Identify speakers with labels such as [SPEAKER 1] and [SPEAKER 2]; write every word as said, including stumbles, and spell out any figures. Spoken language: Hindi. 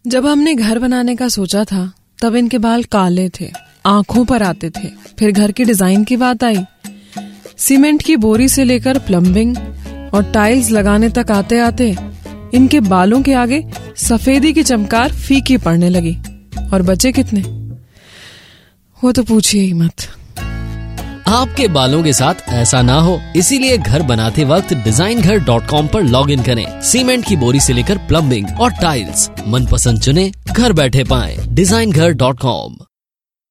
[SPEAKER 1] जब हमने घर बनाने का सोचा था तब इनके बाल काले थे, आंखों पर आते थे। फिर घर की डिजाइन की बात आई। सीमेंट की बोरी से लेकर प्लम्बिंग और टाइल्स लगाने तक आते आते इनके बालों के आगे सफेदी की चमकार फीकी पड़ने लगी। और बचे कितने, वो तो पूछिए ही मत।
[SPEAKER 2] आपके बालों के साथ ऐसा ना हो, इसीलिए घर बनाते वक्त डिजाइन घर डॉट कॉम पर लॉग इन करें। सीमेंट की बोरी से लेकर प्लम्बिंग और टाइल्स मनपसंद चुने, घर बैठे पाएं। डिजाइन घर डॉट कॉम।